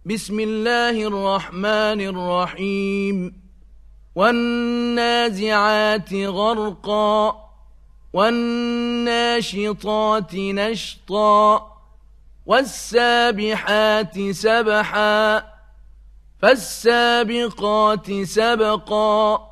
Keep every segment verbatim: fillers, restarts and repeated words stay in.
بسم الله الرحمن الرحيم والنازعات غرقا والناشطات نشطا والسابحات سبحا فالسابقات سبقا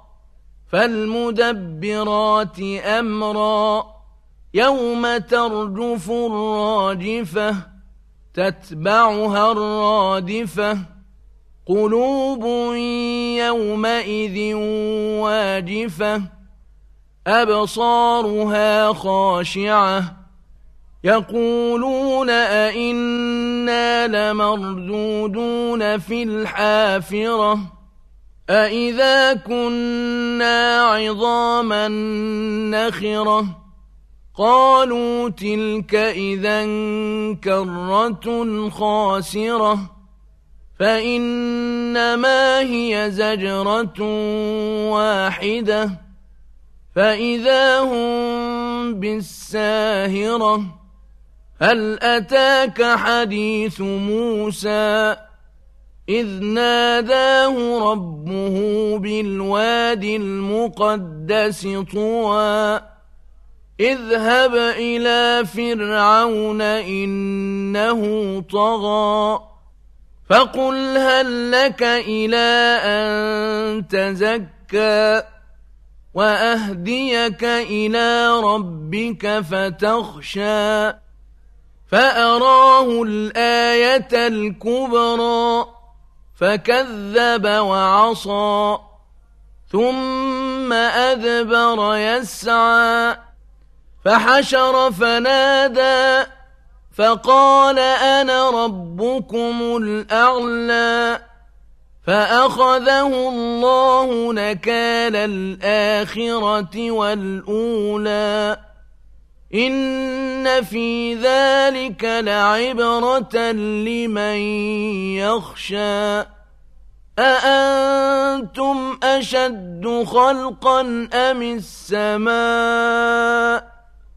فالمدبرات أمرا يوم ترجف الراجفة تتبعها الرادفة قلوب يومئذ واجفة أبصارها خاشعة يقولون أئنا لمردودون في الحافرة أئذا كنا عظاما نخرة قالوا تلك إذا كرة خاسرة فإنما هي زجرة واحدة فإذا هم بالساهرة هل أتاك حديث موسى إذ ناداه ربه بالوادي المقدس طوى اذهب إلى فرعون إنه طغى فقل هل لك إلى أن تزكى وأهديك إلى ربك فتخشى فأراه الآية الكبرى فكذب وعصى ثم أدبر يسعى فحشر فنادى فقال أنا ربكم الأعلى فأخذه الله نكال الآخرة والأولى إن في ذلك لعبرة لمن يخشى أأنتم أشد خلقا أم السماء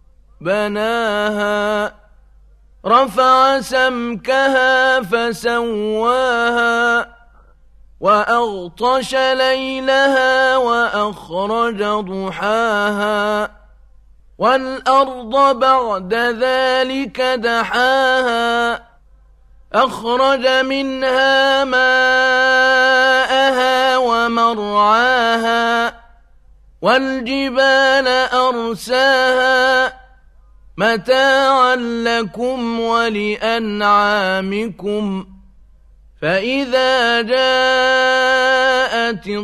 بناها رفع سمكها فسواها وأغطش ليلها وأخرج ضحاها والأرض بعد ذلك دحاها أخرج منها ماءها ومرعاها والجبال أرساها متاعا لكم ولأنعامكم فإذا جاءت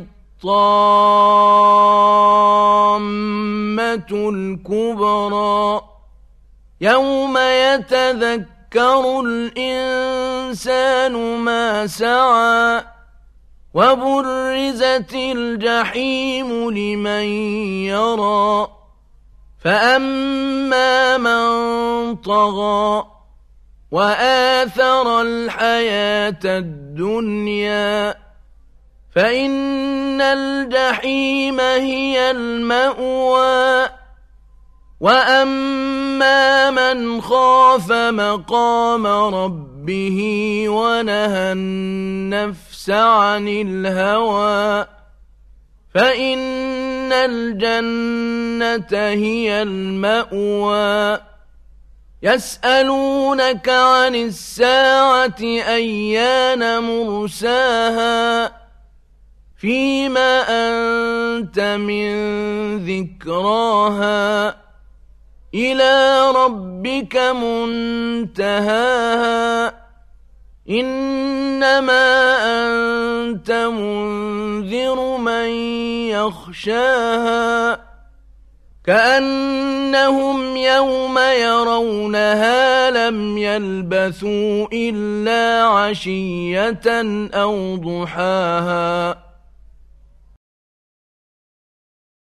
الطامة الكبرى يوم يتذكر الإنسان ما سعى وبرزت الجحيم لمن يرى فأما من طغى وآثر الحياة الدنيا فإن الجحيم هي المأوى وأما من خاف مقام ربه ونهى النفس عن الهوى فإن الجنة هي المأوى يسألونك عن الساعة أيان مرساها فيما أنت من ذكراها إلى ربك منتهاها إنما أنت منذر من يخشاها كأنهم يوم يرونها لم يلبثوا إلا عشية أو ضحاها